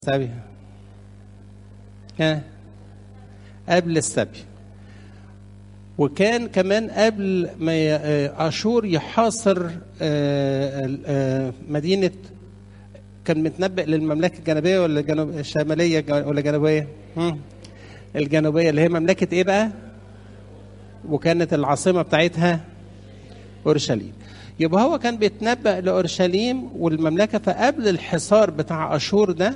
السبي كان قبل السبي، وكان كمان قبل ما اشور يحاصر مدينه. كان متنبئ للمملكه الجنوبيه ولا الشماليه ولا جنوبيه؟ الجنوبيه اللي هي مملكه ايه بقى؟ وكانت العاصمه بتاعتها اورشليم. يبقى هو كان بيتنبأ لأورشليم والمملكه، فقبل الحصار بتاع اشور ده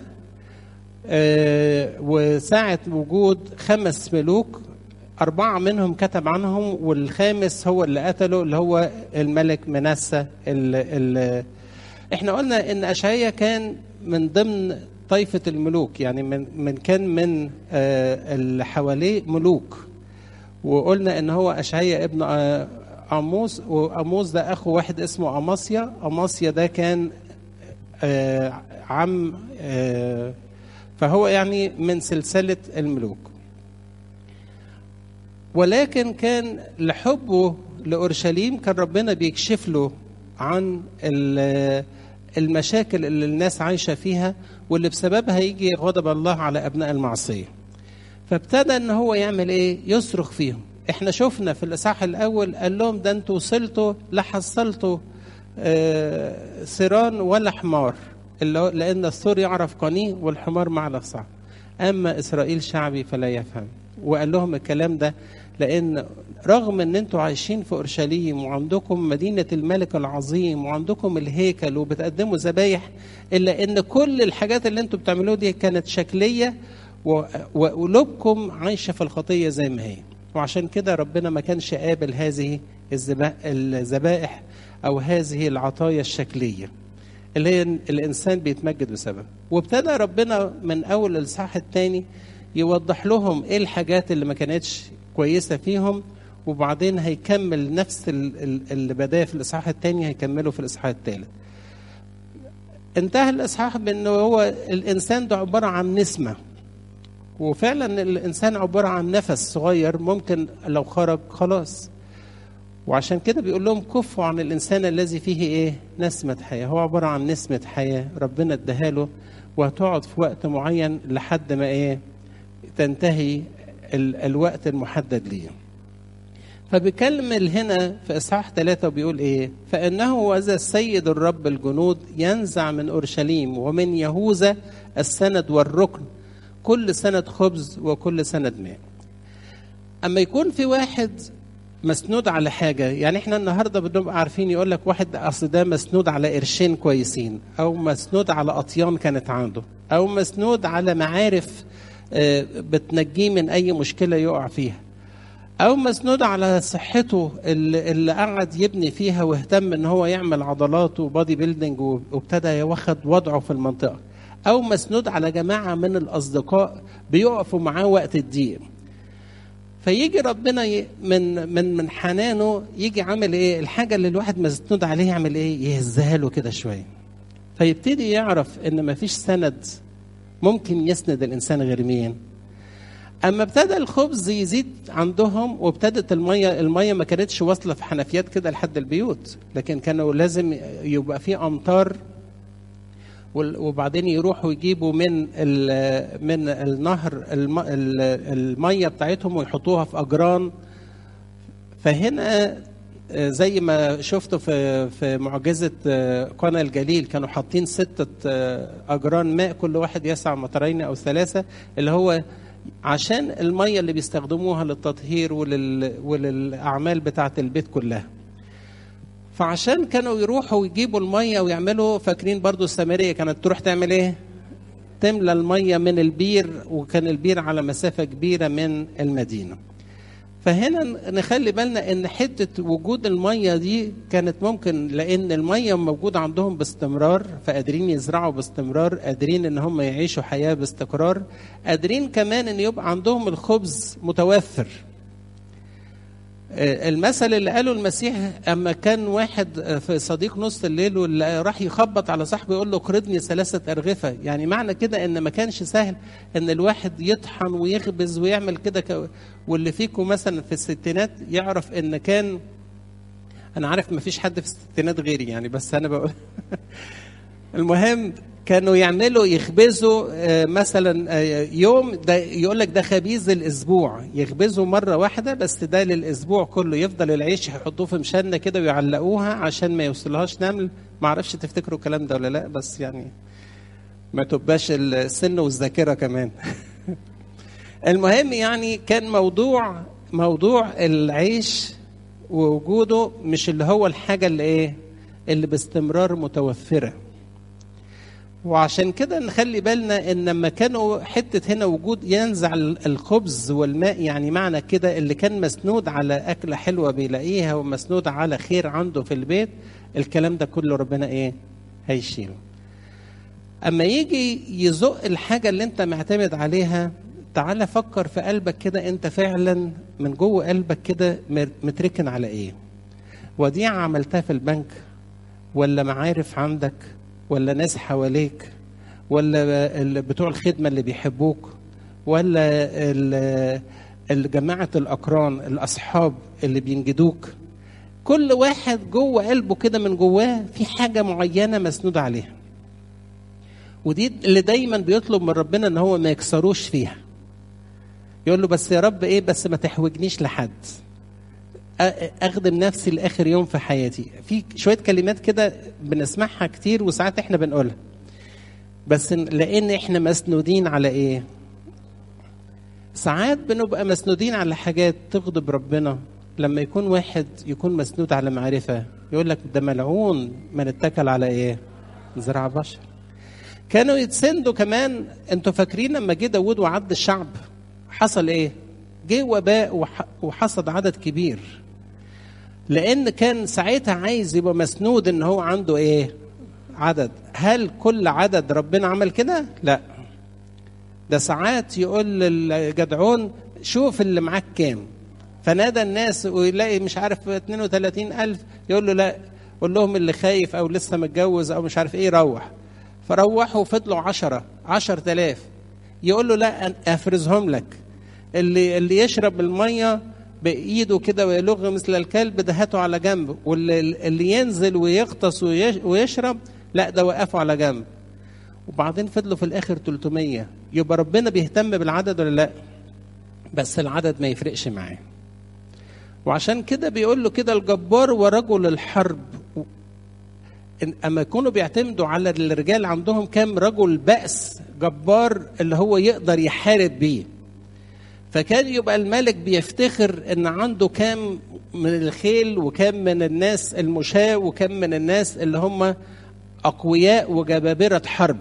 وساعة وجود 5 ملوك، 4 منهم كتب عنهم والخامس هو اللي قتله، اللي هو الملك منسى. احنا قلنا ان اشعياء كان من ضمن طائفة الملوك، يعني كان من اللي حواليه ملوك. وقلنا ان هو اشعياء ابن عموس، وعموس ده اخو واحد اسمه عماسيا. عماسيا ده كان عم، فهو يعني من سلسلة الملوك. ولكن كان لحبه لأورشليم كان ربنا بيكشف له عن المشاكل اللي الناس عايشة فيها، واللي بسببها يجي غضب الله على أبناء المعصية. فابتدى ان هو يعمل ايه؟ يصرخ فيهم. احنا شفنا في الإصحاح الأول قال لهم ده انتوا وصلتوا لا حصلتوا ثيران ولا حمار، لأن الثور يعرف قنيه والحمار معلف صعب، أما إسرائيل شعبي فلا يفهم. وقال لهم الكلام ده لأن رغم أن أنتوا عايشين في أورشليم وعندكم مدينة الملك العظيم وعندكم الهيكل وبتقدموا ذبايح، إلا أن كل الحاجات اللي أنتوا بتعملوها دي كانت شكلية، وقلوبكم عايشة في الخطية زي ما هي. وعشان كده ربنا ما كانش قابل هذه الذبائح أو هذه العطايا الشكلية اللي هي الإنسان بيتمجد بسبب. وابتدى ربنا من أول الإصحاح الثاني يوضح لهم إيه الحاجات اللي ما كانتش كويسة فيهم، وبعدين هيكمل نفس اللي بدأ في الإصحاح الثاني هيكمله في الإصحاح الثالث. انتهى الإصحاح بأنه هو الإنسان ده عبارة عن نسمة، وفعلا الإنسان عبارة عن نفس صغير ممكن لو خرج خلاص. وعشان كده بيقول لهم كفوا عن الإنسان الذي فيه إيه؟ نسمة حياة. هو عبارة عن نسمة حياة ربنا اداها له، وهتقعد في وقت معين لحد ما إيه؟ تنتهي الوقت المحدد ليه. فبيكمل هنا في إصحاح 3 وبيقول إيه؟ فإنه وذا السيد الرب الجنود ينزع من أورشليم ومن يهوذا السند والركن، كل سند خبز وكل سند ماء. أما يكون في واحد مسنود على حاجة، يعني احنا النهاردة بنبقى عارفين يقول لك واحد أصل ده مسنود على قرشين كويسين، أو مسنود على أطيان كانت عنده، أو مسنود على معارف بتنجيه من أي مشكلة يقع فيها، أو مسنود على صحته اللي قعد يبني فيها واهتم إن هو يعمل عضلات وبادي بيلدينج وابتدى ياخد وضعه في المنطقة، أو مسنود على جماعة من الأصدقاء بيقفوا معاه وقت الضيق. فيجي ربنا من حنانه يجي عامل ايه؟ الحاجه اللي الواحد مسنود عليه يعمل ايه؟ يهزها له كده شويه، فيبتدي يعرف ان ما فيش سند ممكن يسند الانسان غير مين. اما ابتدى الخبز يزيد عندهم، وابتدت الميه ما كانتش واصله في حنفيات كده لحد البيوت، لكن كانوا لازم يبقى في امطار، وبعدين يروحوا يجيبوا من النهر الميه بتاعتهم ويحطوها في اجران. فهنا زي ما شفتوا في معجزه قنا الجليل، كانوا حاطين 6 اجران ماء كل واحد يسع مطرين او 3، اللي هو عشان الميه اللي بيستخدموها للتطهير وللاعمال بتاعه البيت كلها. فعشان كانوا يروحوا ويجيبوا المية ويعملوا، فاكرين برضو السامرية كانت تروح تعمل ايه؟ تملى المية من البير، وكان البير على مسافة كبيرة من المدينة. فهنا نخلي بالنا ان حتة وجود المية دي كانت ممكن، لان المية موجودة عندهم باستمرار، فقادرين يزرعوا باستمرار، قادرين ان هم يعيشوا حياة باستقرار، قادرين كمان ان يبقى عندهم الخبز متوفر. المثل اللي قاله المسيح اما كان واحد في صديق نص الليل واللي راح يخبط على صاحبه يقول له اقرضني 3 أرغفة، يعني معنى كده ان ما كانش سهل ان الواحد يطحن ويخبز ويعمل كده. واللي فيكم مثلا في الستينات يعرف ان كان، انا عارف ما فيش حد في الستينات غيري يعني، بس انا بقول المهم كانوا يعملوا يخبزوا مثلا يوم ده يقول لك ده خبيز الاسبوع، يخبزوا مره واحده بس ده للاسبوع كله، يفضل العيش يحطوه في مشنه كده ويعلقوها عشان ما يوصلهاش نمل. ما اعرفش تفتكروا الكلام ده ولا لا، بس يعني ما تبقاش السن والذاكره كمان. المهم يعني كان موضوع العيش ووجوده مش اللي هو الحاجه اللي ايه اللي باستمرار متوفره. وعشان كده نخلي بالنا ان لما كانوا حته هنا وجود ينزع الخبز والماء، يعني معنى كده اللي كان مسنود على اكله حلوه بيلاقيها ومسنود على خير عنده في البيت، الكلام ده كله ربنا ايه هيشيله. اما يجي يزق الحاجه اللي انت معتمد عليها، تعالى فكر في قلبك كده، انت فعلا من جوه قلبك كده متركن على ايه؟ وديعه عملتها في البنك، ولا معارف عندك، ولا ناس حواليك، ولا بتوع الخدمة اللي بيحبوك، ولا جماعة الأقران الأصحاب اللي بينجدوك. كل واحد جوه قلبه كده من جواه في حاجة معينة مسنود عليها، ودي اللي دايما بيطلب من ربنا ان هو ما يكسروش فيها. يقول له بس يا رب ايه، بس ما تحوجنيش لحد، اخدم نفسي لاخر يوم في حياتي. في شويه كلمات كده بنسمعها كتير وساعات احنا بنقولها، بس لان احنا مسنودين على ايه؟ ساعات بنبقى مسنودين على حاجات تغضب ربنا. لما يكون واحد يكون مسنود على معرفه، يقول لك ده ملعون من اتكل على ايه؟ زرع بشر. كانوا يتسندوا كمان. انتوا فاكرين لما جه داود وعد الشعب حصل ايه؟ جه وباء وحصد عدد كبير، لان كان ساعتها عايز يبقى مسنود ان هو عنده ايه؟ عدد. هل كل عدد ربنا عمل كده؟ لا، ده ساعات يقول للجدعون شوف اللي معاك كام، فنادى الناس ويلاقي مش عارف 32,000، يقول له لا، قول لهم اللي خايف او لسه متجوز او مش عارف ايه روح. فروحوا فضلوا 10,000. يقول له لا افرزهم لك، اللي يشرب الميه بايده كده ويلغ مثل الكلب ده هاته على جنب، واللي ينزل ويغطس ويشرب لا ده وقفوا على جنب. وبعدين فضلوا في الاخر 300. يبقى ربنا بيهتم بالعدد ولا لا؟ بس العدد ما يفرقش معاه. وعشان كده بيقول له كده الجبار ورجل الحرب. اما يكونوا بيعتمدوا على الرجال عندهم كام رجل بأس جبار اللي هو يقدر يحارب بيه، فكان يبقى الملك بيفتخر ان عنده كام من الخيل وكام من الناس المشاة وكام من الناس اللي هم اقوياء وجبابرة حرب.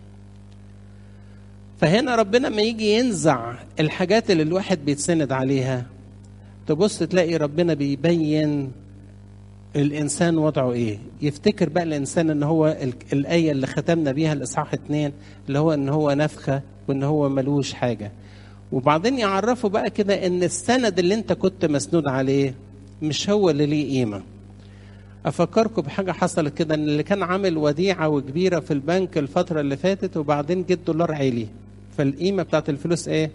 فهنا ربنا ما يجي ينزع الحاجات اللي الواحد بيتسند عليها، تبص تلاقي ربنا بيبين الانسان وضعه ايه. يفتكر بقى الانسان ان هو الايه اللي ختمنا بيها الاصحاح 2 اللي هو ان هو نفخه وان هو ملوش حاجه. وبعدين يعرفوا بقى كده ان السند اللي انت كنت مسنود عليه مش هو اللي ليه قيمه. افكركم بحاجه حصلت كده، ان اللي كان عامل وديعه وكبيره في البنك الفتره اللي فاتت، وبعدين جه الدولار عالي، فالقيمه بتاعت الفلوس ايه؟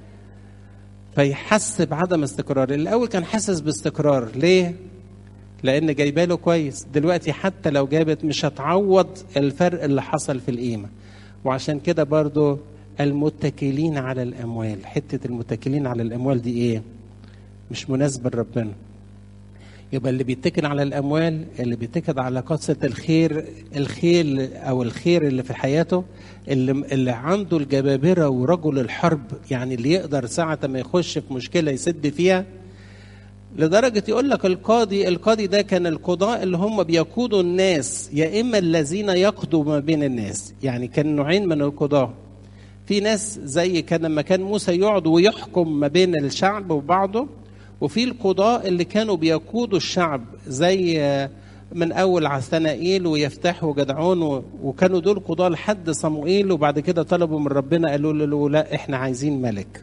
فيحس بعدم استقرار. الاول كان حاسس باستقرار، ليه؟ لان جايباله كويس. دلوقتي حتى لو جابت مش هتعوض الفرق اللي حصل في القيمه. وعشان كده برضو المتكلين على الاموال، حته المتكلين على الاموال دي ايه؟ مش مناسبه لربنا. يبقى اللي بيتكل على الاموال، اللي بيتكل على قصه الخيل او الخير اللي في حياته، اللي عنده الجبابره ورجل الحرب، يعني اللي يقدر ساعه ما يخش في مشكله يسد فيها. لدرجه يقول لك القاضي ده كان القضاء اللي هم بيقودوا الناس، يا اما الذين يقضوا ما بين الناس. يعني كان نوعين من القضاة. في ناس زي كان لما كان موسى يقعد ويحكم ما بين الشعب وبعضه، وفي القضاء اللي كانوا بيقودوا الشعب زي من اول عثنائيل ويفتح وجدعون، وكانوا دول قضاة لحد صموئيل. وبعد كده طلبوا من ربنا، قالوا له لا احنا عايزين ملك.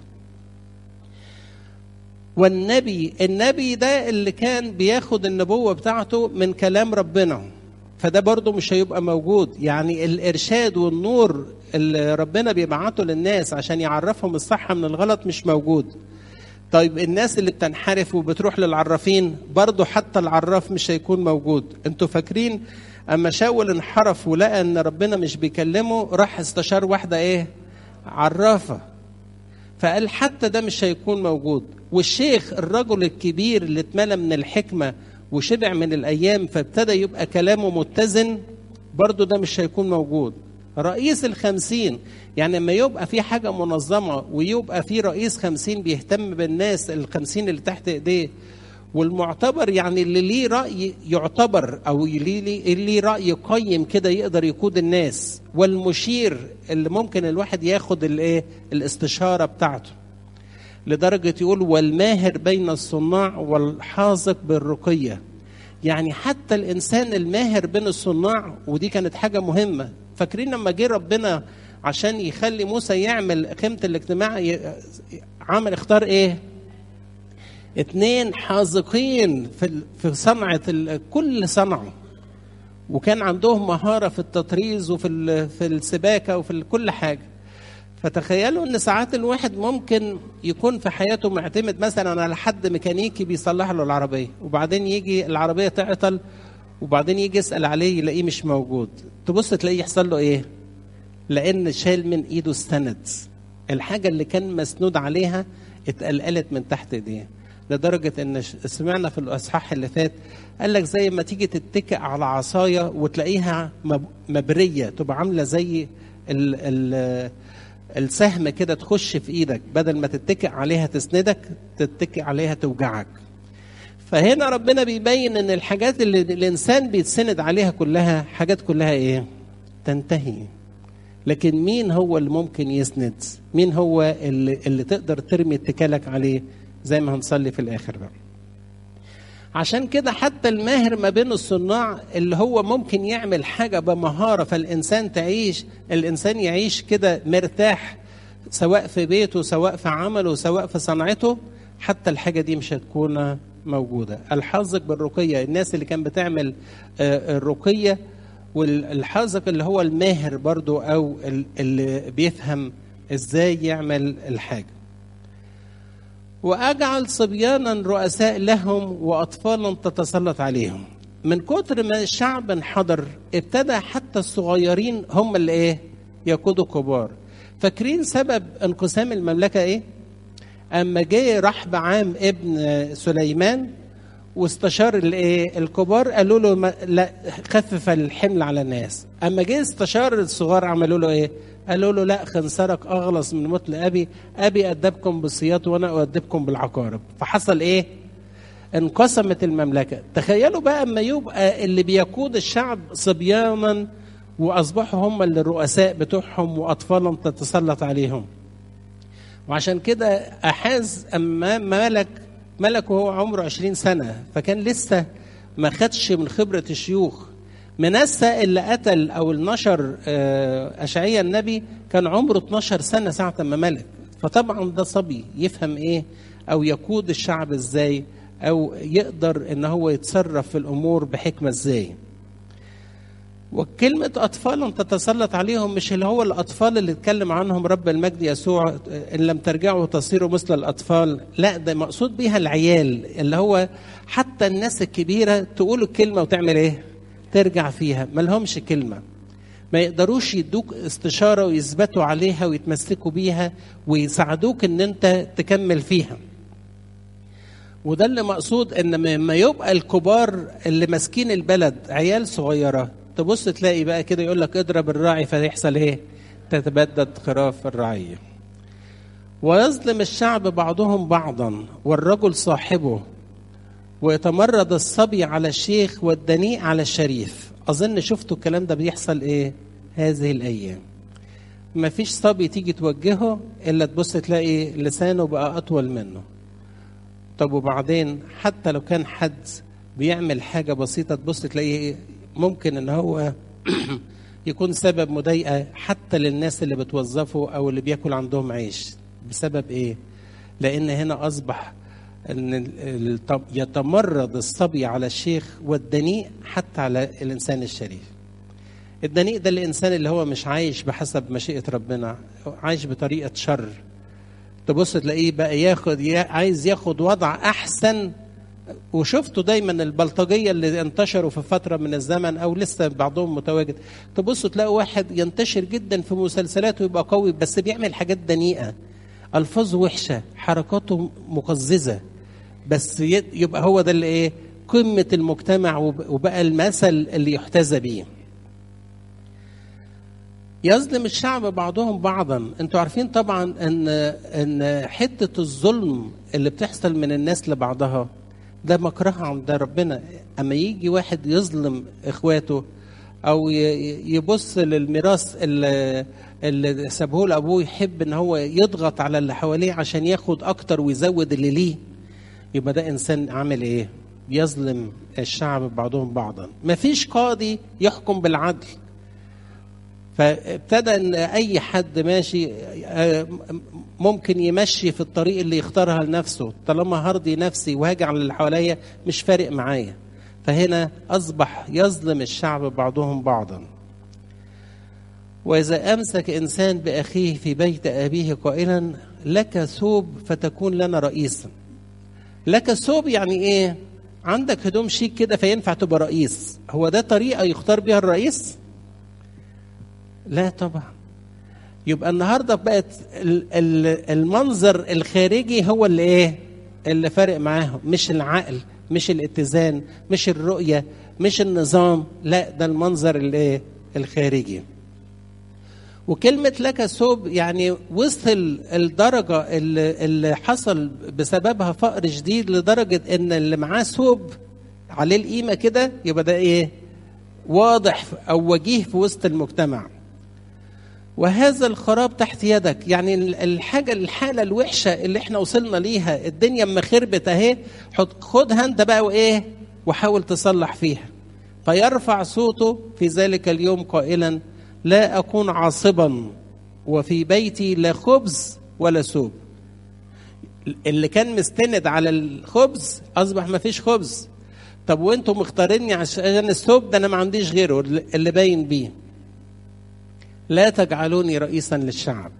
النبي ده اللي كان بياخد النبوة بتاعته من كلام ربنا، فده برضو مش هيبقى موجود. يعني الإرشاد والنور اللي ربنا بيبعته للناس عشان يعرفهم الصح من الغلط مش موجود. طيب الناس اللي بتنحرف وبتروح للعرافين، برضو حتى العراف مش هيكون موجود. انتوا فاكرين اما شاول انحرف ولقى ان ربنا مش بيكلمه، راح استشار واحده ايه؟ عرافه. فقال حتى ده مش هيكون موجود. والشيخ الرجل الكبير اللي اتملى من الحكمه وشبع من الايام فابتدى يبقى كلامه متزن، برضو ده مش هيكون موجود. رئيس 50، يعني لما يبقى في حاجه منظمه ويبقى في رئيس 50 بيهتم بالناس 50 اللي تحت ايديه، والمعتبر يعني اللي ليه رأي يعتبر، أو اللي ليه رأي قيم كده يقدر يقود الناس، والمشير اللي ممكن الواحد ياخد الاستشارة بتاعته. لدرجة يقول والماهر بين الصناع والحاذق بالرقية. يعني حتى الإنسان الماهر بين الصناع، ودي كانت حاجة مهمة. فاكرين لما جه ربنا عشان يخلي موسى يعمل خيمة الاجتماع، عمل اختار ايه؟ 2 حاذقين في صنعة كل صنعه، وكان عندهم مهارة في التطريز وفي السباكة وفي كل حاجة. فتخيلوا ان ساعات الواحد ممكن يكون في حياته معتمد مثلا على حد ميكانيكي بيصلح له العربية، وبعدين يجي العربية تعطل، وبعدين يجي يسأل عليه يلاقيه مش موجود. تبص تلاقيه يحصل له ايه؟ لان شال من ايده السند، الحاجة اللي كان مسنود عليها اتقلقلت من تحت ايديه. لدرجة ان سمعنا في الاصحاح اللي فات قال لك زي ما تيجي تتكئ على عصاية وتلاقيها مبرية، تبقى عاملة زي السهم كده تخش في ايدك، بدل ما تتكئ عليها تسندك تتكئ عليها توجعك. فهنا ربنا بيبين ان الحاجات اللي الانسان بيتسند عليها كلها حاجات كلها ايه؟ تنتهي. لكن مين هو اللي ممكن يسند؟ مين هو اللي تقدر ترمي اتكالك عليه؟ زي ما هنصلي في الاخر بقى. عشان كده حتى الماهر ما بين الصناع اللي هو ممكن يعمل حاجة بمهارة الإنسان يعيش كده مرتاح، سواء في بيته سواء في عمله سواء في صنعته، حتى الحاجة دي مش هتكون موجودة. الحاذق بالرقية، الناس اللي كان بتعمل الرقية، والحاذق اللي هو الماهر برضو أو اللي بيفهم إزاي يعمل الحاجة. وأجعل صبيانا رؤساء لهم وأطفالا تتسلط عليهم. من كتر ما الشعب انحدر ابتدى حتى الصغيرين هم اللي ايه؟ يقودوا كبار. فاكرين سبب انقسام المملكة ايه؟ اما جه رحبعام ابن سليمان واستشار الايه؟ الكبار، قالوا له لا خفف الحمل على الناس. اما جه استشار الصغار عملوا له ايه؟ قالوا له لا خنصرك اغلص من مثل ابي ادبكم بالسياط وانا ادبكم بالعقارب. فحصل ايه؟ انقسمت المملكه. تخيلوا بقى اما يبقى اللي بيقود الشعب صبيانا واصبحوا هم اللي الرؤساء بتوعهم واطفالا تتسلط عليهم. وعشان كده احاز اما ملك وهو عمره 20 سنه، فكان لسه ما خدش من خبره الشيوخ. منسى اللي قتل او النشر اشعياء النبي كان عمره 12 سنه ساعه ما ملك. فطبعا ده صبي يفهم ايه او يقود الشعب ازاي، او يقدر ان هو يتصرف في الامور بحكمه ازاي. وكلمه اطفال تتسلط عليهم مش اللي هو الاطفال اللي اتكلم عنهم رب المجد يسوع ان لم ترجعوا تصيروا مثل الاطفال، لا ده مقصود بيها العيال، اللي هو حتى الناس الكبيره تقول الكلمه وتعمل ايه؟ ترجع فيها. ما لهمش كلمه، ما يقدروش يدوك استشاره ويثبتوا عليها ويتمسكوا بيها ويساعدوك ان انت تكمل فيها. وده اللي مقصود ان لما يبقى الكبار اللي ماسكين البلد عيال صغيره، تبص تلاقي بقى كده يقول لك اضرب الراعي فيحصل ايه؟ تتبدد خراف الرعيه. ويظلم الشعب بعضهم بعضا والرجل صاحبه، ويتمرد الصبي على الشيخ والدنيء على الشريف. اظن شفتوا الكلام ده بيحصل ايه هذه الايام. ما فيش صبي تيجي توجهه الا تبص تلاقي لسانه بقى اطول منه. طب وبعدين حتى لو كان حد بيعمل حاجه بسيطه تبص تلاقيه ممكن ان هو يكون سبب مضايقه حتى للناس اللي بتوظفه او اللي بياكل عندهم عيش. بسبب ايه؟ لان هنا اصبح ان يتمرد الصبي على الشيخ والدنيء حتى على الانسان الشريف. الدنيء ده الانسان اللي هو مش عايش بحسب مشيئه ربنا، عايش بطريقه شر. تبص تلاقيه بقى عايز ياخد وضع احسن وشفتوا دايما البلطجية اللي انتشروا في فترة من الزمن أو لسه بعضهم متواجد، تبصوا تلاقوا واحد ينتشر جدا في مسلسلاته ويبقى قوي بس بيعمل حاجات دنيئة، ألفاظه وحشة، حركاته مقززة، بس يبقى هو ده اللي إيه قمة المجتمع وبقى المثل اللي يحتذى بيه. يظلم الشعب بعضهم بعضا. انتوا عارفين طبعا ان حتة الظلم اللي بتحصل من الناس لبعضها ده مكرهة عند ربنا. اما يجي واحد يظلم اخواته او يبص للميراث اللي سابه له ابوه، يحب ان هو يضغط على اللي حواليه عشان ياخد اكتر ويزود اللي ليه، يبقى ده انسان عامل ايه؟ يظلم الشعب بعضهم بعضا. مفيش قاضي يحكم بالعدل، فابتدى ان اي حد ماشي ممكن يمشي في الطريق اللي يختارها لنفسه، طالما هرضي نفسي وهاجي على اللي حواليا مش فارق معايا. فهنا اصبح يظلم الشعب بعضهم بعضا. واذا امسك انسان باخيه في بيت ابيه قائلا لك ثوب فتكون لنا رئيسا. لك ثوب يعني ايه؟ عندك هدوم شيك كده فينفع تبقى رئيس. هو ده طريقه يختار بيها الرئيس؟ لا طبعا. يبقى النهارده بقت المنظر الخارجي هو اللي ايه اللي فارق معاهم، مش العقل، مش الاتزان، مش الرؤيه، مش النظام، لا ده المنظر الايه الخارجي. وكلمة لك ثوب يعني وصل الدرجة اللي حصل بسببها فقر شديد لدرجة ان اللي معاه ثوب عليه القيمة كده يبقى ده ايه واضح او وجيه في وسط المجتمع. وهذا الخراب تحت يدك، يعني الحالة الوحشة اللي احنا وصلنا ليها، الدنيا اما خربت اهي، خدها انت بقى وايه وحاول تصلح فيها. فيرفع صوته في ذلك اليوم قائلا لا أكون عاصبا وفي بيتي لا خبز ولا ثوب. اللي كان مستند على الخبز أصبح ما فيش خبز. طب وانتم مختاريني عشان الثوب ده؟ أنا ما عنديش غيره اللي باين بيه. لا تجعلوني رئيسا للشعب.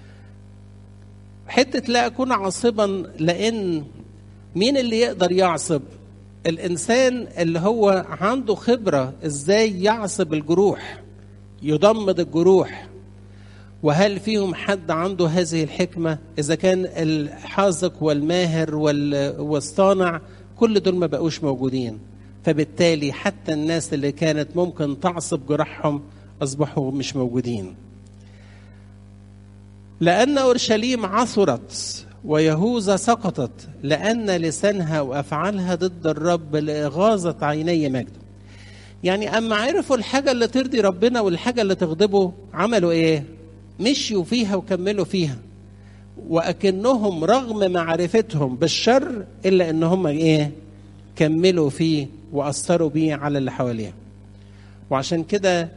حتة لا أكون عاصبا، لأن مين اللي يقدر يعصب؟ الإنسان اللي هو عنده خبرة إزاي يعصب الجروح، يضمد الجروح. وهل فيهم حد عنده هذه الحكمة؟ إذا كان الحاذق والماهر والصانع كل دول ما بقوش موجودين، فبالتالي حتى الناس اللي كانت ممكن تعصب جرحهم أصبحوا مش موجودين. لأن أورشليم عثرت ويهوذا سقطت، لأن لسانها وأفعالها ضد الرب لإغاظة عيني مجده. يعني أما عرفوا الحاجة اللي ترضي ربنا والحاجة اللي تغضبه عملوا إيه؟ مشيوا فيها وكملوا فيها، وأكنهم رغم معرفتهم بالشر إلا إنهم إيه؟ كملوا فيه وأثروا بيه على اللي حواليهم. وعشان كده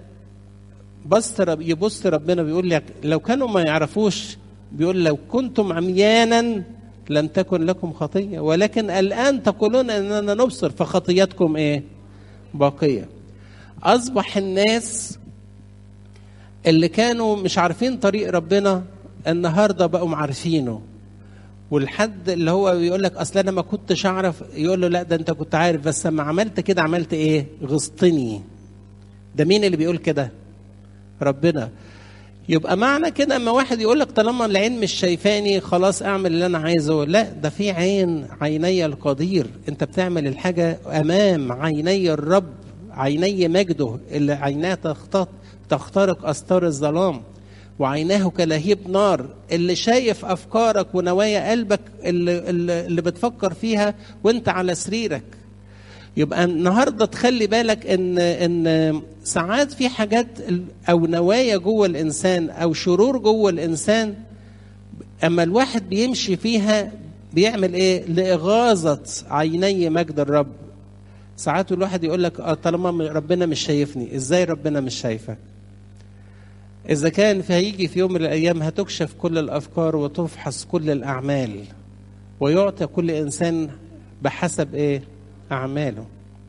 يبص ربنا بيقول لك لو كانوا ما يعرفوش، بيقول لو كنتم عميانا لم تكن لكم خطية، ولكن الآن تقولون أننا نبصر فخطيتكم إيه؟ باقية. أصبح الناس اللي كانوا مش عارفين طريق ربنا النهاردة بقوا عارفينه. والحد اللي هو بيقول لك أصل أنا ما كنتش أعرف، يقول له لا ده أنت كنت عارف، بس لما عملت كده عملت إيه؟ غصتني. ده مين اللي بيقول كده؟ ربنا. يبقى معنى كده اما واحد يقول لك طالما العين مش شايفاني خلاص اعمل اللي انا عايزه، لا ده في عيني القدير. انت بتعمل الحاجه امام عيني الرب، عيني مجده اللي عيناه تخترق استار الظلام، وعيناه كلهيب نار، اللي شايف افكارك ونوايا قلبك اللي بتفكر فيها وانت على سريرك. يبقى النهارده تخلي بالك ان ساعات في حاجات او نوايا جوه الانسان او شرور جوه الانسان، اما الواحد بيمشي فيها بيعمل ايه؟ لاغاظه عيني مجد الرب. ساعات الواحد يقول لك طالما ربنا مش شايفني. ازاي ربنا مش شايفك؟ اذا كان هيجي في يوم من الايام هتكشف كل الافكار وتفحص كل الاعمال، ويعطى كل انسان بحسب ايه؟ أعماله.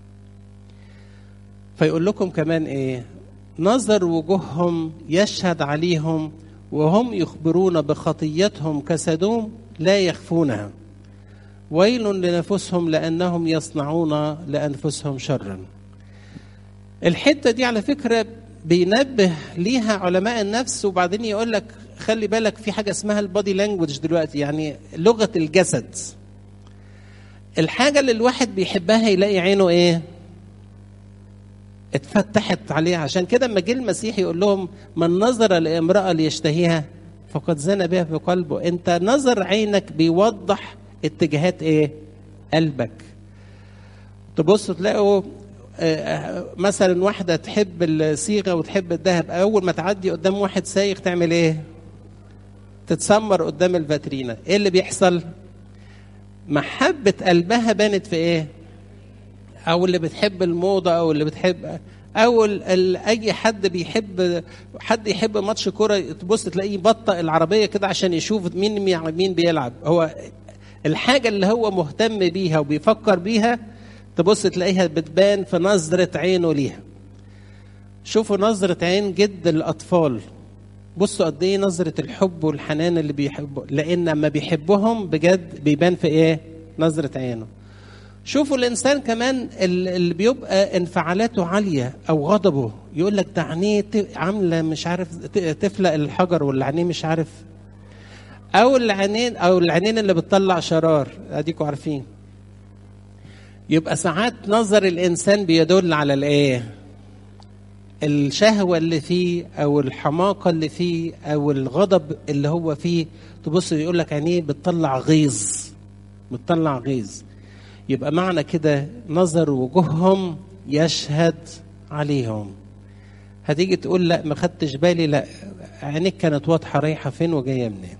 فيقول لكم كمان إيه؟ نظر وجوههم يشهد عليهم وهم يخبرون بخطيتهم كسدوم لا يخفونها. ويل لنفسهم لأنهم يصنعون لأنفسهم شرا. الحتة دي على فكرة بينبه ليها علماء النفس، وبعدين يقول لك خلي بالك في حاجة اسمها البادي لانجوج دلوقتي، يعني لغة الجسد. الحاجة اللي الواحد بيحبها يلاقي عينه ايه؟ اتفتحت عليها. عشان كده لما جه المسيح يقول لهم من نظر لامرأة ليشتهيها فقد زنى بها في قلبه. انت نظر عينك بيوضح اتجاهات ايه؟ قلبك. تبص تلاقوا مثلا واحدة تحب الصيغة وتحب الذهب، أول ما تعدي قدام واحد سايق تعمل إيه؟ تتسمر قدام الفاترينا. إيه اللي بيحصل؟ محبة قلبها بانت في إيه؟ أو اللي بتحب الموضة أو اللي بتحب أو أي حد يحب ماتش كورة، تبص تلاقيه بطأ العربية كده عشان يشوف مين بيلعب. هو الحاجة اللي هو مهتم بيها وبيفكر بيها تبص تلاقيها بتبان في نظرة عينه ليها. شوفوا نظرة عين جد الأطفال، بصوا قد ايه نظرة الحب والحنان اللي بيحبوا، لأن لما بيحبهم بجد بيبان في ايه؟ نظرة عينه. شوفوا الإنسان كمان اللي بيبقى انفعالاته عالية أو غضبه، يقول لك ده عينيه عاملة مش عارف تفلق الحجر، ولا عينيه مش عارف، أو العينين اللي بتطلع شرار، أديكوا عارفين. يبقى ساعات نظر الإنسان بيدل على الإيه؟ الشهوة اللي فيه أو الحماقة اللي فيه أو الغضب اللي هو فيه. تبص يقول لك عينيه بتطلع غيظ. يبقى معنى كده نظر وجوههم يشهد عليهم. هتيجي تقول لا ما خدتش بالي، لا عينيك كانت واضحة رايحة فين وجاية منين.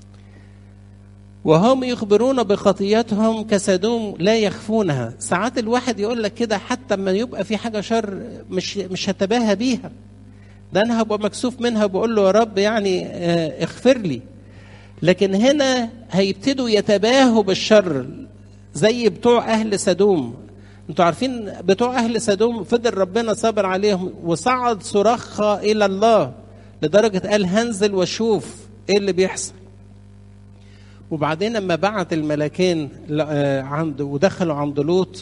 وهم يخبرون بخطياتهم كسدوم لا يخفونها. ساعات الواحد يقول لك كده حتى ما يبقى في حاجة شر مش هتباهى بيها، ده أنا هبقى مكسوف منها وبقول له يا رب يعني اغفر لي. لكن هنا هيبتدوا يتباهوا بالشر زي بتوع أهل سدوم. انتوا عارفين بتوع أهل سدوم فضل ربنا صبر عليهم وصعد صراخها إلى الله لدرجة قال هنزل واشوف ايه اللي بيحصل. وبعدين لما بعت الملكين عند ودخلوا عند لوط،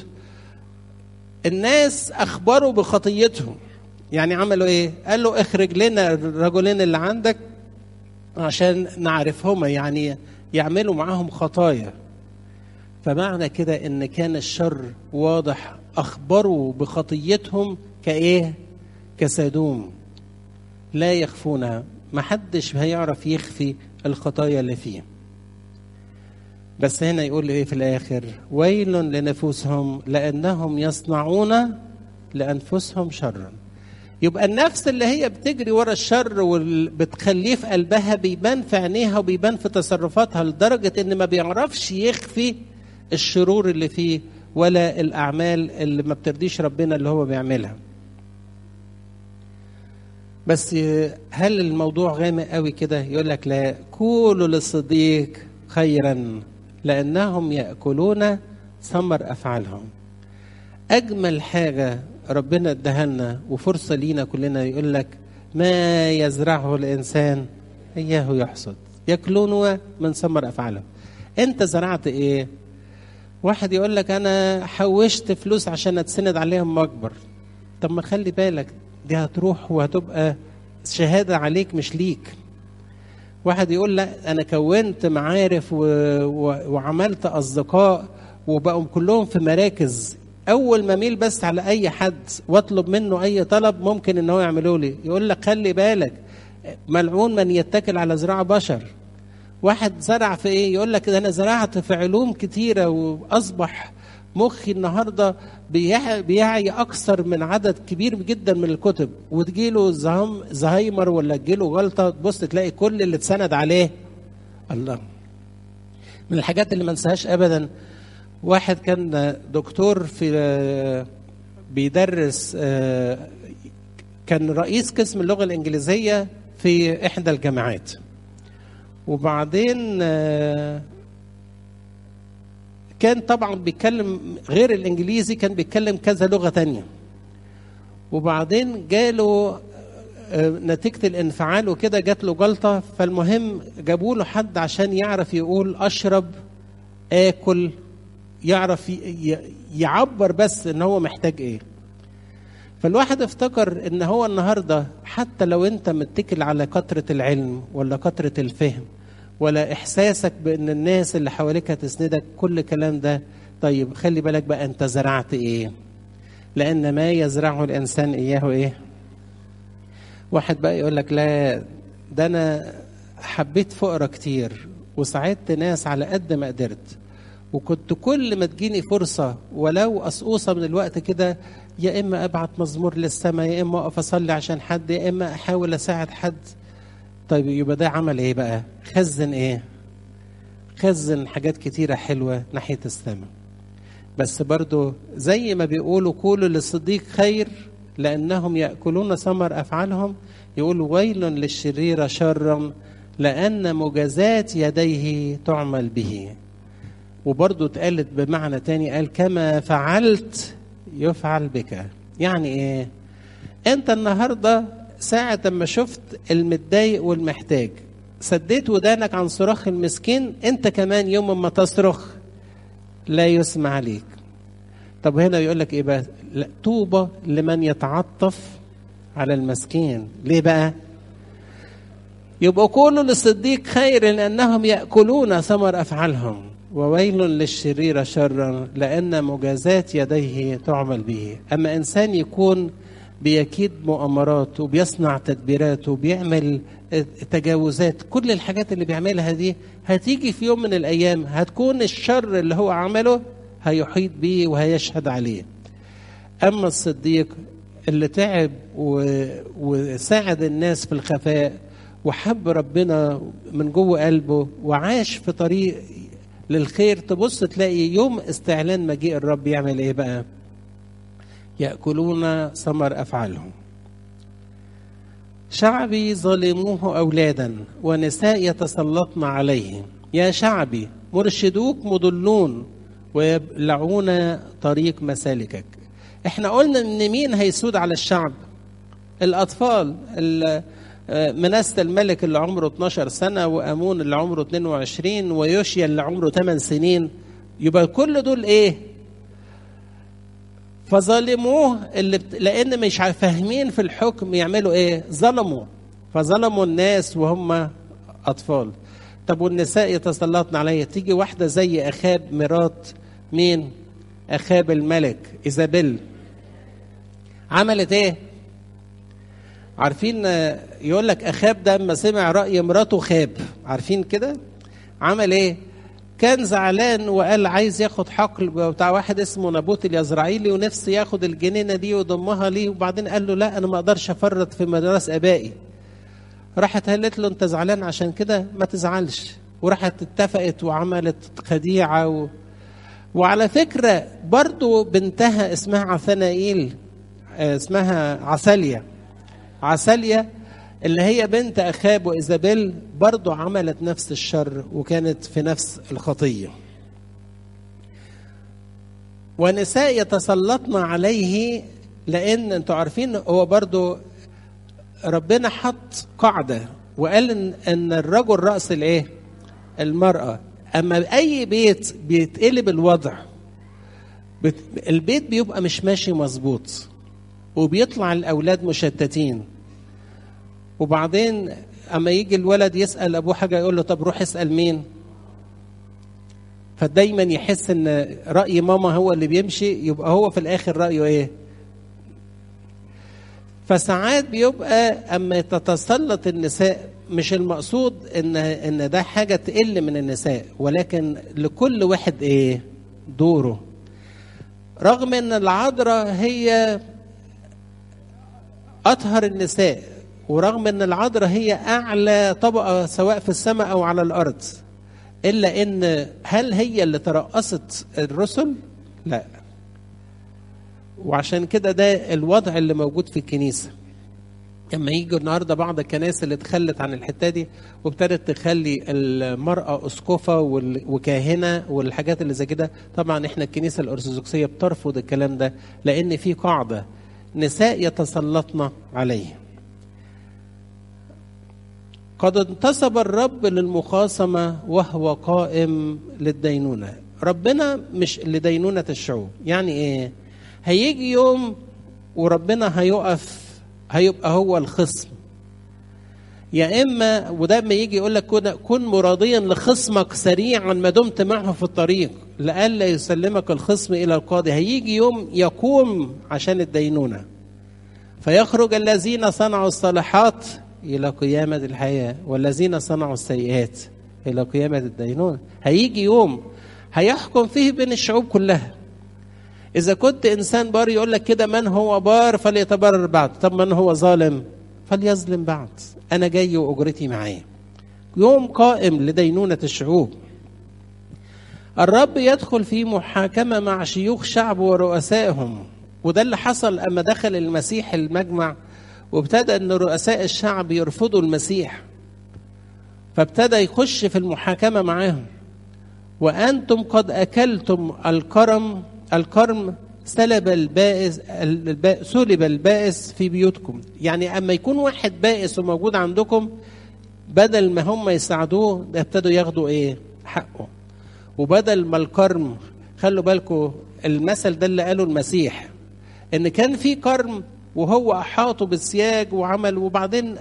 الناس أخبروا بخطيتهم. يعني عملوا إيه؟ قالوا اخرج لنا الرجلين اللي عندك عشان نعرفهما، يعني يعملوا معاهم خطايا. فمعنى كده إن كان الشر واضح، أخبروا بخطيتهم كإيه؟ كسدوم لا يخفونها. محدش هيعرف يخفي الخطايا اللي فيه. بس هنا يقول ايه في الاخر؟ ويل لنفوسهم لانهم يصنعون لانفسهم شرا. يبقى النفس اللي هي بتجري ورا الشر وبتخليه في قلبها بيبان في عينيها وبيبان في تصرفاتها، لدرجه ان ما بيعرفش يخفي الشرور اللي فيه ولا الاعمال اللي ما بترضيش ربنا اللي هو بيعملها. بس هل الموضوع غامق قوي كده؟ يقول لك لا، كونوا للصديق خيرا لأنهم يأكلون ثمر أفعالهم. أجمل حاجة ربنا اداها لنا وفرصة لينا كلنا، يقول لك ما يزرعه الإنسان إياه يحصد، يأكلون من ثمر أفعالهم. أنت زرعت إيه؟ واحد يقول لك أنا حوشت فلوس عشان أتسند عليهم مكبر. طب ما خلي بالك دي هتروح وهتبقى شهادة عليك مش ليك. واحد يقول لا أنا كونت معارف وعملت أصدقاء وبقوا كلهم في مراكز، أول ما ميل بس على أي حد واطلب منه أي طلب ممكن إنه يعمله لي. يقول لك خلي بالك ملعون من يتكل على زراعة بشر. واحد زرع في إيه؟ يقول لك أنا زرعت في علوم كتيرة وأصبح مخي النهاردة بيعي أكثر من عدد كبير جدا من الكتب، وتجيله زهايمر ولا تجيله غلطة تبص تلاقي كل اللي اتسند عليه الله. من الحاجات اللي ما انساهاش أبدا، واحد كان دكتور في بيدرس، كان رئيس قسم اللغة الإنجليزية في إحدى الجامعات، وبعدين كان طبعا بيتكلم غير الإنجليزي، كان بيتكلم كذا لغة تانية. وبعدين جاله نتيجة الانفعال وكده جات له جلطة، فالمهم جابوا له حد عشان يعرف يقول أشرب آكل يعرف يعبر بس ان هو محتاج ايه. فالواحد افتكر ان هو النهارده حتى لو انت متكل على كثرة العلم ولا كثرة الفهم ولا احساسك بان الناس اللي حواليك هتسندك، كل الكلام ده طيب خلي بالك بقى انت زرعت ايه، لان ما يزرعه الانسان اياه ايه. واحد بقى يقول لك لا ده انا حبيت فقراء كتير وساعدت ناس على قد ما قدرت، وكنت كل ما تجيني فرصة ولو قصقوصة من الوقت كده يا إما أبعت مزمور للسماء، يا إما أقف أصلي عشان حد، يا إما أحاول أساعد حد. طيب يبقى ده عمل إيه بقى؟ خزن إيه؟ خزن حاجات كتيرة حلوة ناحية السماء. بس برضو زي ما بيقولوا كولوا للصديق خير لأنهم يأكلون ثمر أفعالهم، يقولوا ويل للشرير شرا لأن مجازات يديه تعمل به. وبرضو اتقالت بمعنى تاني، قال كما فعلت يفعل بك. يعني ايه؟ انت النهاردة ساعة ما شفت المتضايق والمحتاج سديت ودانك عن صراخ المسكين، انت كمان يوم ما تصرخ لا يسمع ليك. طب هنا يقول لك ايه بقى؟ لا، طوبى لمن يتعطف على المسكين. ليه بقى؟ يبقى كونوا للصديق خير لأنهم يأكلون ثمر أفعالهم، وويل للشرير شرا لأن مجازات يديه تعمل به. أما إنسان يكون بيكيد مؤامرات وبيصنع تدبيرات وبيعمل تجاوزات، كل الحاجات اللي بيعملها دي هتيجي في يوم من الأيام هتكون الشر اللي هو عمله هيحيط به وهيشهد عليه. أما الصديق اللي تعب وساعد الناس في الخفاء وحب ربنا من جوه قلبه وعاش في طريق للخير، تبص تلاقي يوم استعلان مجيء الرب يعمل ايه بقى؟ يأكلون ثمر أفعالهم. شعبي ظلموه أولادا ونساء يتسلطن عليه، يا شعبي مرشدوك مضلون ويبلعون طريق مسالكك. احنا قلنا ان مين هيسود على الشعب؟ الأطفال. منسى الملك اللي عمره 12 سنة وأمون اللي عمره 22 ويوشيا اللي عمره 8 سنين، يبقى كل دول ايه؟ فظلموه لأن مش فاهمين في الحكم يعملوا ايه؟ ظلموا، فظلموا الناس وهم أطفال. طب والنساء يتسلطن عليه، تيجي واحدة زي أخاب مرات مين؟ أخاب الملك إيزابيل، عملت ايه؟ عارفين يقول لك أخاب ده اما سمع رأي مراته خاب، عارفين كده؟ عمل ايه؟ كان زعلان وقال عايز ياخد حقل بتاع واحد اسمه نابوت اليزرعيلي ونفسه ياخد الجنينة دي ويضمها ليه، وبعدين قال له لا أنا ما أقدرش أفرط في ميراث آبائي. راحت قالت له أنت زعلان عشان كده؟ ما تزعلش. وراحت اتفقت وعملت خديعة وعلى فكرة برضو بنتها اسمها عثنائيل، اسمها عسالية اللي هي بنت أخاب وإيزابيل برضو عملت نفس الشر وكانت في نفس الخطية. ونساء يتسلطن عليه، لأن انتوا عارفين هو برضو ربنا حط قاعدة وقال إن الرجل رأس الايه؟ المرأة. أما أي بيت بيتقلب الوضع، البيت بيبقى مش ماشي مظبوط وبيطلع الأولاد مشتتين، وبعدين أما يجي الولد يسأل أبوه حاجة يقول له طب روح اسأل مين؟ فدايما يحس إن رأي ماما هو اللي بيمشي، يبقى هو في الآخر رأيه إيه؟ فساعات بيبقى أما تتسلط النساء، مش المقصود إن ده حاجة تقل من النساء، ولكن لكل واحد إيه؟ دوره. رغم إن العذراء هي أطهر النساء، ورغم ان العذراء هي اعلى طبقه سواء في السماء او على الارض، الا ان هل هي اللي ترأست الرسل؟ لا. وعشان كده ده الوضع اللي موجود في الكنيسه. لما يجي النهارده بعض الكنائس اللي تخلت عن الحته دي وابتدت تخلي المراه اسقفه وكاهنه والحاجات اللي زي كده، طبعا احنا الكنيسه الارثوذكسيه بترفض الكلام ده، لان في قاعده نساء يتسلطن عليه. قد انتصب الرب للمخاصمة وهو قائم للدينونة. ربنا مش لدينونة الشعوب. يعني ايه؟ هيجي يوم وربنا هيبقى هو الخصم. يا اما وده ما يجي يقول لك كن مرضيا لخصمك سريعا ما دمت معه في الطريق لئلا يسلمك الخصم الى القاضي. هيجي يوم يقوم عشان الدينونة، فيخرج الذين صنعوا الصالحات الى قيامة الحياة والذين صنعوا السيئات الى قيامة الدينونة. هيجي يوم هيحكم فيه بين الشعوب كلها. إذا كنت إنسان بار يقول لك كده من هو بار فليتبرر بعض، طب من هو ظالم فليظلم بعض. أنا جاي وأجرتي معايا. يوم قائم لدينونة الشعوب. الرب يدخل في محاكمة مع شيوخ شعب ورؤسائهم، وده اللي حصل أما دخل المسيح المجمع وابتدى أن رؤساء الشعب يرفضوا المسيح، فابتدى يخش في المحاكمة معاهم. وأنتم قد أكلتم الكرم سلب البائس في بيوتكم. يعني أما يكون واحد بائس وموجود عندكم، بدل ما هم يساعدوه ده ابتدوا ياخدوا إيه؟ حقه. وبدل ما الكرم، خلوا بالكم المثل ده اللي قاله المسيح، إن كان في كرم وهو أحاطه بالسياج وعمل، وبعدين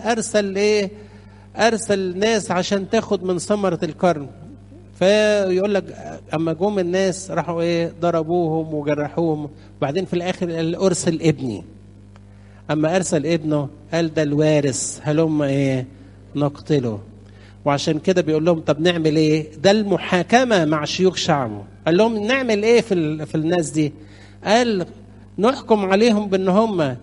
أرسل ناس عشان تاخد من ثمرة الكرم. فيقول لك اما جم الناس راحوا ضربوهم وجرحوهم، وبعدين في الاخر قال ارسل ابني. اما ارسل ابنه قال ده الوارث هلم نقتله. وعشان كده بيقول لهم طب نعمل ايه؟ ده المحاكمه مع شيوخ شعبه. قال لهم نعمل ايه في الناس دي؟ قال نحكم عليهم بان هم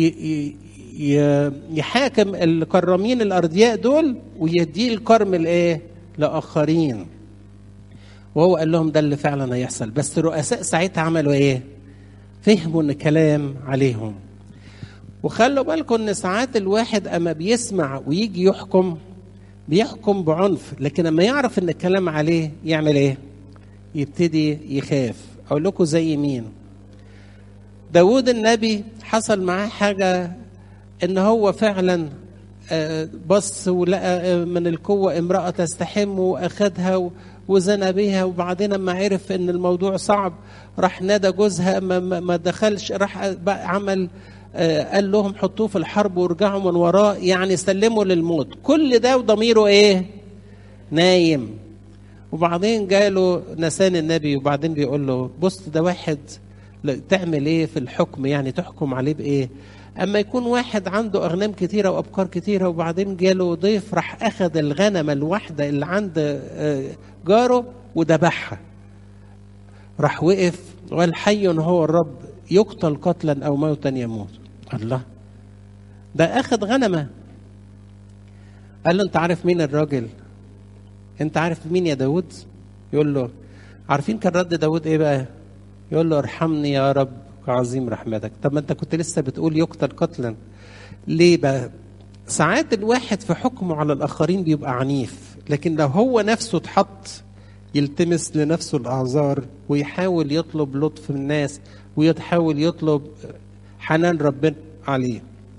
يحاكم الكرامين الأردياء دول ويديه الكرم لآخرين. وهو قال لهم ده اللي فعلا هيحصل. بس الرؤساء ساعتها عملوا فهموا ان كلام عليهم. وخلوا بالكم ان ساعات الواحد اما بيسمع ويجي بيحكم بعنف، لكن اما يعرف ان الكلام عليه يعمل يبتدي يخاف. اقول لكم زي مين؟ داود النبي حصل معاه حاجة ان هو فعلا بص ولقى من القوة امرأة تستحم واخدها وزنى بيها، وبعدين لما عرف ان الموضوع صعب راح نادى جوزها ما دخلش، راح عمل قال لهم حطوه في الحرب وارجعوا من وراه، يعني سلموا للموت. كل ده وضميره نايم. وبعدين جاله نسان النبي وبعدين بيقول له بص ده واحد تعمل في الحكم، يعني تحكم عليه بايه؟ اما يكون واحد عنده اغنام كتيره وابقار كتيره وبعدين جاله ضيف راح اخذ الغنم الواحده اللي عند جاره وذبحها، راح وقف وقال حي هو الرب يقتل قتلا او موتا يموت. الله، ده اخذ غنمه. قال له انت عارف مين الراجل؟ انت عارف مين يا داود؟ يقول له عارفين كان رد داود بقى؟ يقول له ارحمني يا رب كعظيم رحمتك. طب ما انت كنت لسه بتقول يقتل قتلا. ليه بقى؟ ساعات الواحد في حكمه على الآخرين بيبقى عنيف، لكن لو هو نفسه اتحط يلتمس لنفسه الأعذار ويحاول يطلب لطف الناس ويحاول يطلب حنان ربنا عليه.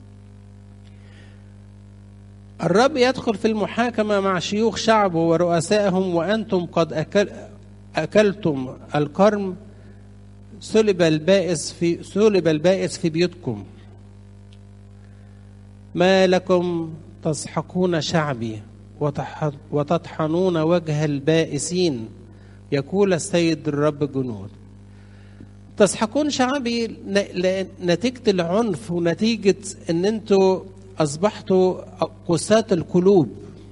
الرب يدخل في المحاكمة مع شيوخ شعبه ورؤسائهم. وأنتم قد أكلتم الكرم سلب البائس في بيوتكم. ما لكم تسحقون شعبي وتطحنون وجه البائسين يقول السيد الرب جنود. تسحقون شعبي نتيجة العنف ونتيجة ان انتوا اصبحتوا قساة القلوب.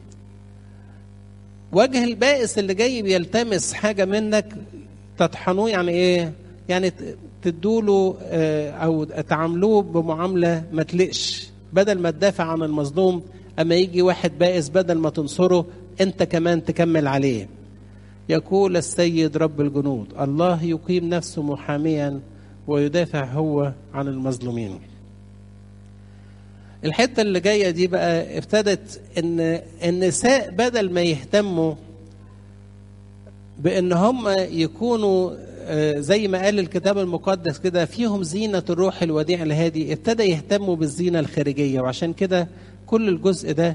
وجه البائس اللي جاي بيلتمس حاجة منك تطحنوه، يعني يعني تدوله او تعاملوه بمعاملة ما تلقش. بدل ما تدافع عن المظلوم اما يجي واحد بائس بدل ما تنصره انت كمان تكمل عليه. يقول السيد رب الجنود الله يقيم نفسه محاميا ويدافع هو عن المظلومين. الحتة اللي جاية دي بقى ابتدت ان النساء بدل ما يهتموا بان هم يكونوا زي ما قال الكتاب المقدس كده فيهم زينة الروح الوديع الهادي، ابتدى يهتموا بالزينة الخارجية. وعشان كده كل الجزء ده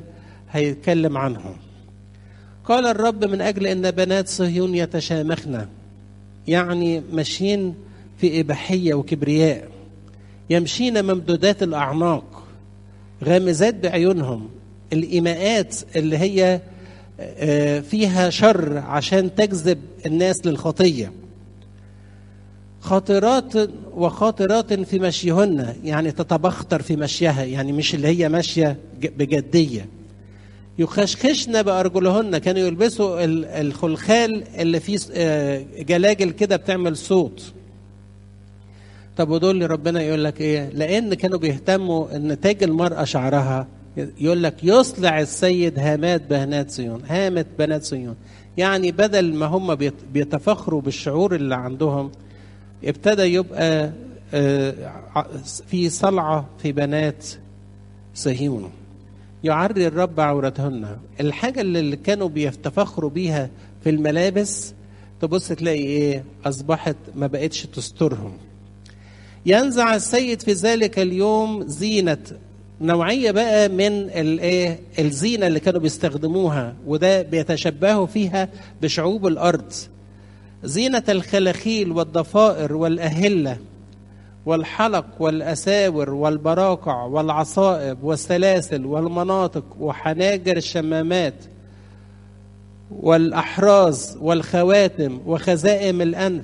هيتكلم عنه. قال الرب من أجل أن بنات صهيون يتشامخن يعني ماشيين في إباحية وكبرياء، يمشين ممدودات الأعناق، غامزات بعيونهم، الإيماءات اللي هي فيها شر عشان تجذب الناس للخطية، خاطرات وخاطرات في مشيهن، يعني تتبختر في مشيها، يعني مش اللي هي ماشية بجدية. يخشخشن بأرجلهن، كانوا يلبسوا الخلخال اللي فيه جلاجل كده بتعمل صوت. طب ودول اللي ربنا يقول لك ايه؟ لان كانوا بيهتموا ان تاج المرأة شعرها، يقول لك يصلع السيد هامات بنات صيون، هامة بنات صيون، يعني بدل ما هم بيتفخروا بالشعور اللي عندهم، ابتدى يبقى في صلعة في بنات صهيون. يعري الرب عورتهن، الحاجة اللي كانوا بيتفخروا بيها في الملابس تبص تلاقي ايه؟ اصبحت ما بقتش تسترهم. ينزع السيد في ذلك اليوم زينة، نوعية بقى من الايه؟ الزينة اللي كانوا بيستخدموها، وده بيتشبهوا فيها بشعوب الأرض. زينة الخلاخيل والضفائر والأهلة والحلق والأساور والبراقع والعصائب والسلاسل والمناطق وحناجر الشمامات والأحراز والخواتم وخزائم الأنف.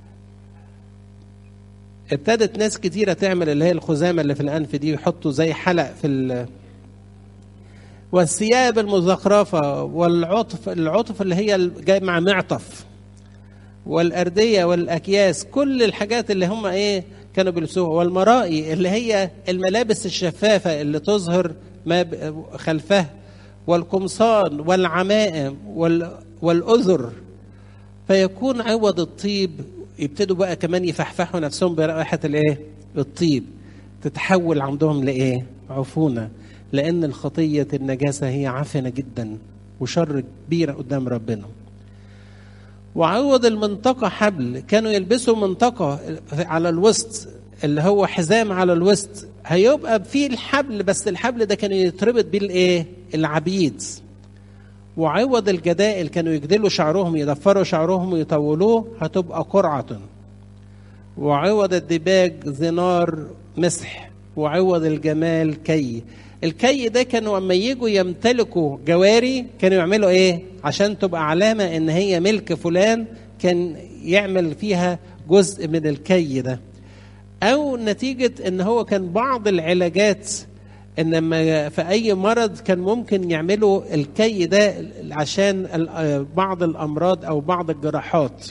ابتدت ناس كتيرة تعمل اللي هي الخزامة اللي في الأنف دي، يحطوا زي حلق في والثياب المزخرفة والعطف، العطف اللي هي جاي مع معطف، والأردية والأكياس، كل الحاجات اللي هم ايه كانوا بيلبسوها، والمرائي اللي هي الملابس الشفافة اللي تظهر ما خلفها، والقمصان والعمائم والأذر، فيكون عوض الطيب. يبتدوا بقى كمان يفحفحوا نفسهم برائحة الايه؟ الطيب، تتحول عندهم لايه؟ عفونة، لأن الخطية النجاسة هي عفنة جدا وشر كبيرة قدام ربنا. وعوض المنطقة حبل، كانوا يلبسوا منطقة على الوسط اللي هو حزام على الوسط، هيبقى فيه الحبل، بس الحبل ده كان يتربط بيه الايه؟ العبيد. وعوض الجدائل، كانوا يجدلوا شعرهم، يضفروا شعرهم ويطولوه، هتبقى قرعة. وعوض الدباج زنار مسح، وعوض الجمال كي. الكي ده كانوا اما يجوا يمتلكوا جواري كانوا يعملوا ايه؟ عشان تبقى علامة ان هي ملك فلان، كان يعمل فيها جزء من الكي ده. او نتيجة ان هو كان بعض العلاجات، انما في اي مرض كان ممكن يعملوا الكي ده عشان بعض الامراض او بعض الجراحات.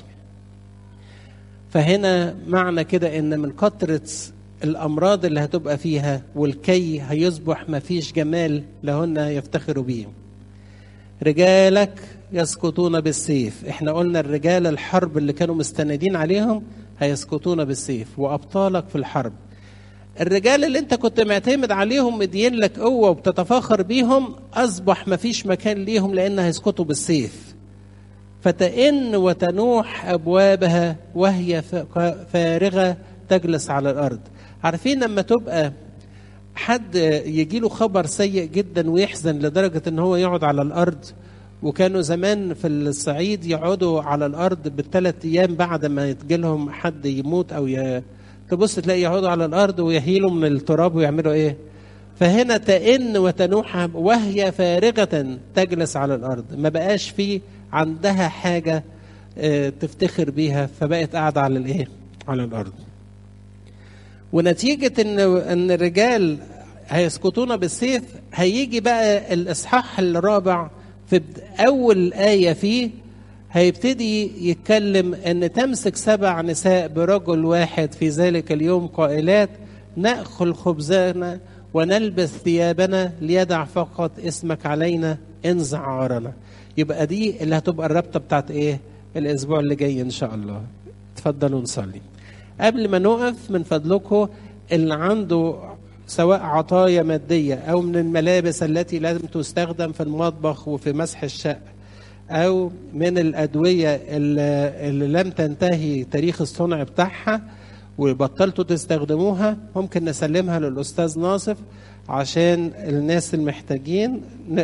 فهنا معنى كده ان من كثرة الامراض اللي هتبقى فيها والكي هيصبح ما فيش جمال لهن يفتخروا بيه. رجالك يسقطون بالسيف، احنا قلنا الرجال الحرب اللي كانوا مستندين عليهم هيسقطون بالسيف، وابطالك في الحرب. الرجال اللي انت كنت معتمد عليهم مدين لك قوة وبتتفاخر بيهم، اصبح ما فيش مكان ليهم لان هيسقطوا بالسيف. فتئن وتنوح ابوابها وهي فارغة تجلس على الارض. عارفين لما تبقى حد يجيله خبر سيء جدا ويحزن لدرجة ان هو يقعد على الارض، وكانوا زمان في الصعيد يقعدوا على الارض بالثلاث ايام بعد ما يتجيلهم حد يموت او تبص تلاقي يقعدوا على الارض ويهيلوا من التراب ويعملوا ايه؟ فهنا تئن وتنوح وهي فارغة تجلس على الارض، ما بقاش في عندها حاجة تفتخر بيها، فبقت قاعدة على الايه؟ على الارض. ونتيجة ان الرجال هيسقطون بالسيف، هيجي بقى الاصحاح الرابع في اول آية فيه هيبتدي يتكلم ان تمسك 7 نساء برجل واحد في ذلك اليوم قائلات نأكل خبزنا ونلبس ثيابنا ليدع فقط اسمك علينا انزع عارنا. يبقى دي اللي هتبقى الرابطة بتاعت ايه؟ الاسبوع اللي جاي ان شاء الله. تفضلوا نصلي. قبل ما نقف من فضلكم، اللي عنده سواء عطايا مادية أو من الملابس التي لازم تستخدم في المطبخ وفي مسح الشقة، أو من الأدوية اللي لم تنتهي تاريخ الصنع بتاعها وبطلتوا تستخدموها، ممكن نسلمها للأستاذ ناصف عشان الناس المحتاجين.